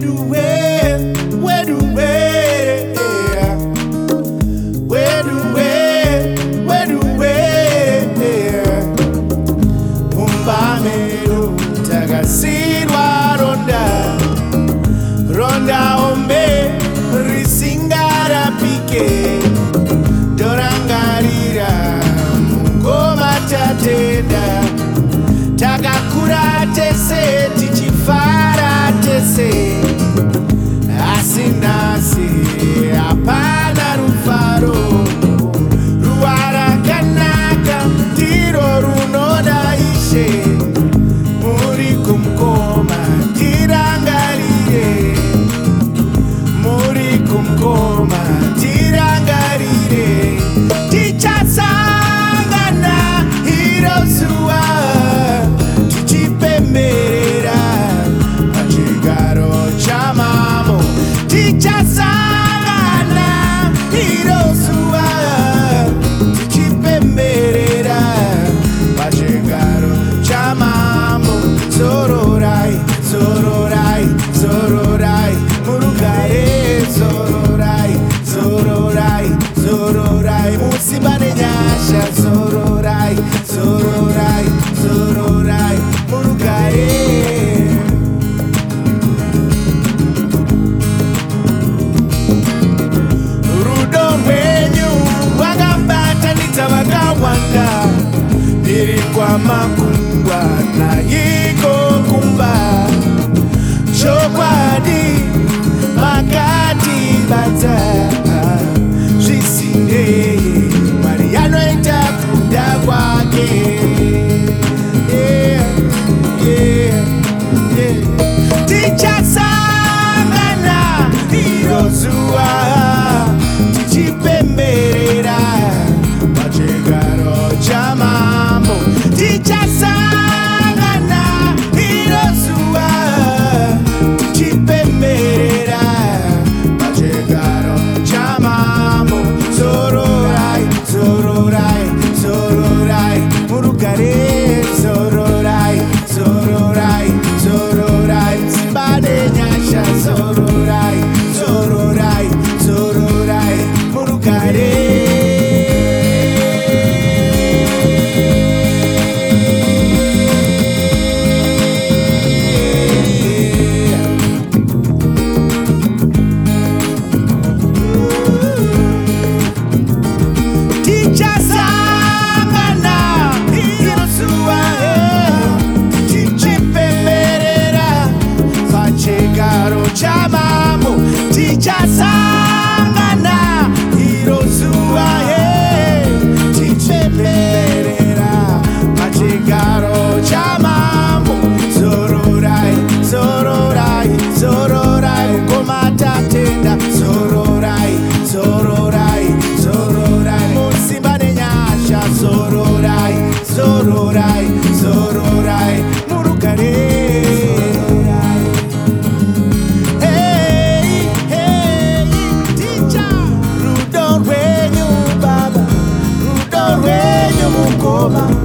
Tagasirwa ronda ombe risingara pike dorangarira mungoma tatenda takakura tese tichifara tese asinasi hapana rufaro ruwara kanaka ndiro runoda ishe muri kumkoma tirangarire muri kumkoma tirangarire tichasangana irozuwa tichipemberera pachigaro chamamo tichasangana irozuwa tichipemberera pachigaro chamamo zororai zororai zororai murugae zororai zororai zororai musibane nyasha zororai zororai zororai murugae rudo rwenyu rwakabatanidza vakawanda ndiri kwamakungwa naiko kumba chokwadi makatibata zvisine Mwari anoita kuda kwake tichasangana iro zuwa tichipemberera pachigaro chamambo tichasangana iro zuwa tichipemberera pachigaro chamambo zororai zororai zororai murugare zororai zororai zororai simbade nyasha zororai zororai zororai murugare tichasangana irozuwa tichipemberera pachigaro chamambo tichasangana irozuwa tichipemberera pachigaro chamambo zororai zororai zororai mukomatatenda zororai zororai zororai musibane nyasha zororai zororai zororai murugare hey hey ticha rudo rwenyu baba rudo rwenyu mukoma